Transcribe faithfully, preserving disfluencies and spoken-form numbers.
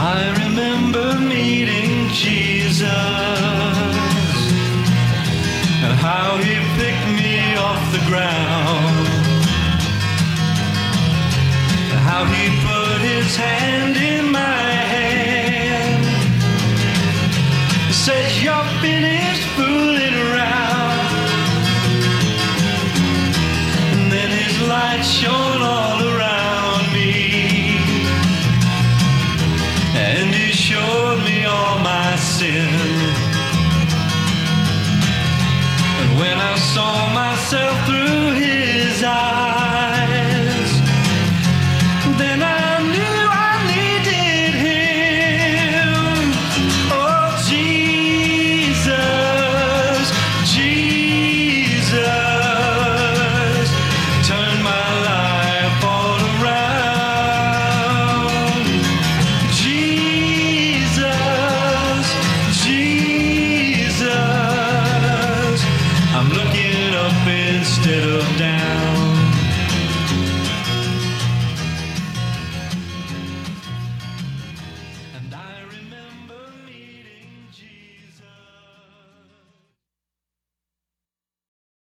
I remember meeting Jesus and how he picked me off the ground, how he put his hand in my hand, said, "You're finished fooling around," and then his light shone all around me, and he showed me all my sin. And when I saw myself through his eyes, then I knew I needed him. Oh, Jesus, Jesus, turn my life all around. Jesus, Jesus, I'm looking up instead of down.